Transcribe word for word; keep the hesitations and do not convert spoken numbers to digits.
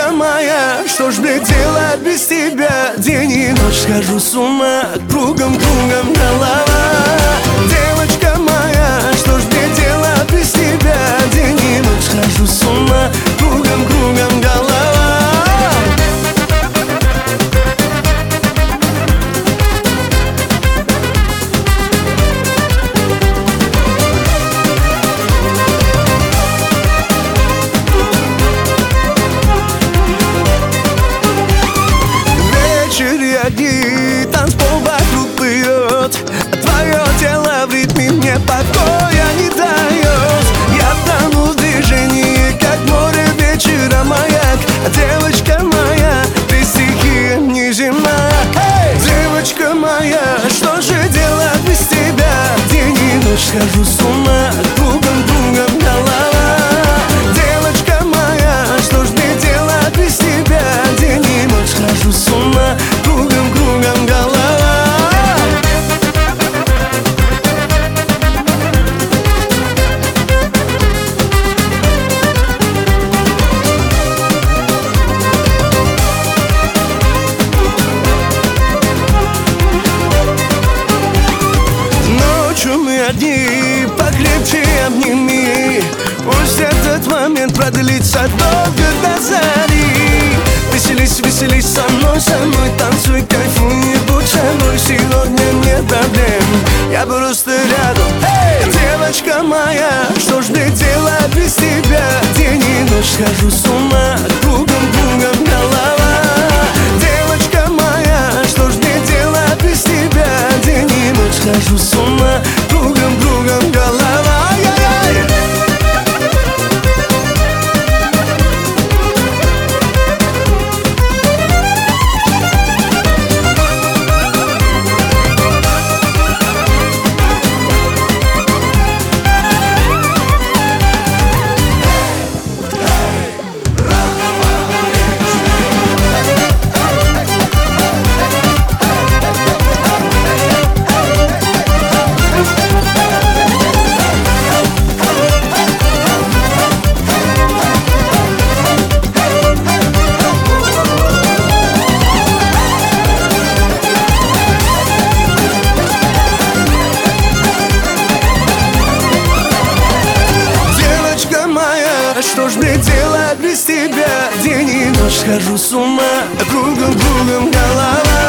Девочка моя, что ж мне делать без тебя? День и ночь схожу с ума, кругом-кругом голова. Девочка моя, что ж мне делать без тебя? День и ночь схожу с ума, кругом-кругом голова. Огни, танцпол вокруг плывет, твое тело в ритме мне покоя не дает. Я тону в движении, как море вечера маяк. Девочка моя, ты стихия неземная. Hey! Девочка моя, что же делать без тебя? День и ночь схожу с ума, кругом-кругом голова. Девочка моя, что ж мне делать без тебя? День и ночь схожу с ума, кругом-кругом голова. Ночью мы одни, покрепче обними. Пусть этот момент продлится долго до зари. Веселись, веселись со мной, со мной танцуй, кайфуй, не будь собой. Сегодня нет проблем, я просто рядом. Hey! Девочка моя, что ж мне делать без тебя? День и ночь схожу с ума, кругом-кругом голова. Девочка моя, что ж мне делать без тебя? День и ночь схожу с ума, кругом-кругом голова. Ай-яй-яй! Что ж мне делать без тебя? День и ночь схожу с ума, кругом-кругом голова.